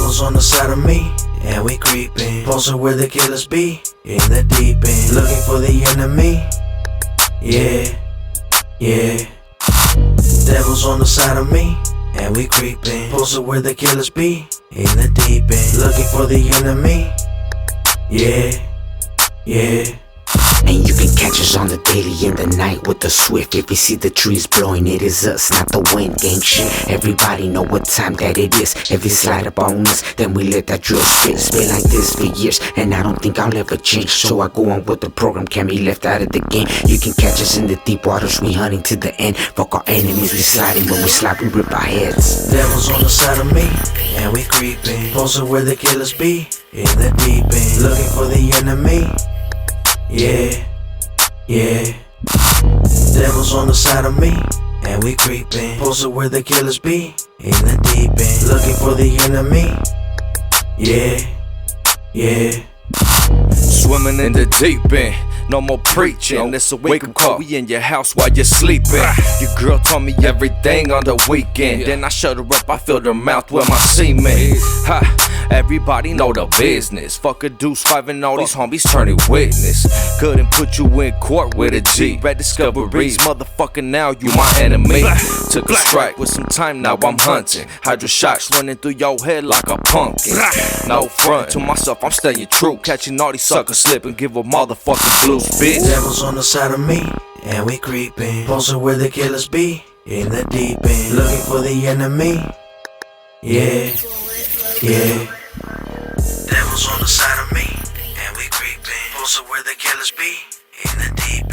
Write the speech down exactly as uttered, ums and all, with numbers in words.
Devils on the side of me, and we creeping. Posting where the killers be, in the deep end. Looking for the enemy, yeah, yeah. Devils on the side of me, and we creeping. Posting where the killers be, in the deep end. Looking for the enemy, yeah, yeah. And you can catch us on the daily in the night with the swift. If you see the trees blowing, it is us, not the wind. Gang shit, everybody know what time that it is. If you slide up on us, then we let that drill spit. It's been like this for years, and I don't think I'll ever change. So I go on with the program, can't be left out of the game. You can catch us in the deep waters, we hunting to the end. Fuck our enemies, we sliding. When we slide, we rip our heads. Devils on the side of me, and we creeping. Posting where the killers be, in the deep end. Looking for the enemy, yeah, yeah. Devils on the side of me, and we creeping. Posted where the killers be, in the deep end. Looking for the enemy, yeah, yeah. Swimming in the deep end, no more preaching. It's a wake up call, we in your house while you're sleeping. Your girl told me everything on the weekend. Then I shut her up, I filled her mouth with my semen. Ha, everybody know the business. Fuck a deuce five and all these homies turning witness. Couldn't put you in court with a G. Red discoveries, motherfucker, now you my enemy. Took a strike with some time, now I'm hunting. Hydra shots running through your head like a pumpkin. No front to myself, I'm staying true. Catching all these suckers slipping, give a motherfucking blues, bitch. Devils on the side of me, and we creeping. Posting where the killers be, in the deep end. Looking for the enemy, yeah, yeah. Devils on the side of me, and we creeping. Posting where the killers be, in the deep end.